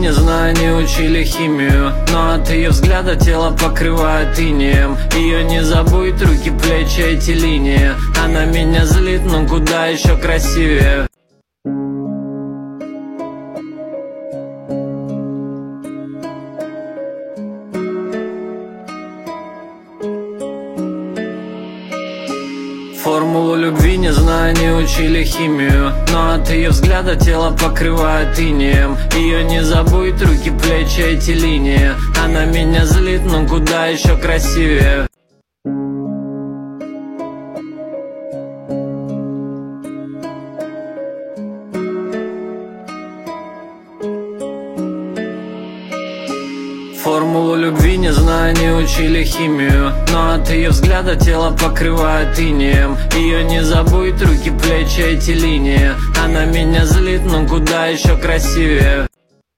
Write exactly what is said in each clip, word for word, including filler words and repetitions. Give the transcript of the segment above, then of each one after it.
не знаю, не учили химию, но от ее взгляда тело покрывает инеем. Ее не забудь, руки, плечи, эти линии. Она меня злит, но куда еще красивее. Формулу любви не знаю, не учили химию, но от ее взгляда тело покрывает инеем. Ее не забудь, руки, плечи, эти линии. Она меня злит, но куда еще красивее. Формулу любви не знаю, не учили химию, но от ее взгляда тело покрывает инеем. Ее не забудь, руки, плечи, эти линии. Она меня злит, но куда еще красивее.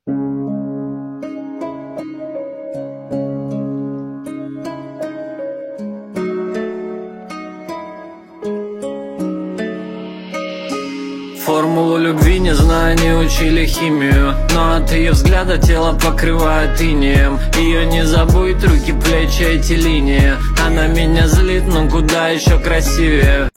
Формулу любви не знаю, не учили химию, но от ее взгляда тело покрывает инеем. Ее не забудь, руки, плечи, эти линии. Она меня злит, но куда еще красивее.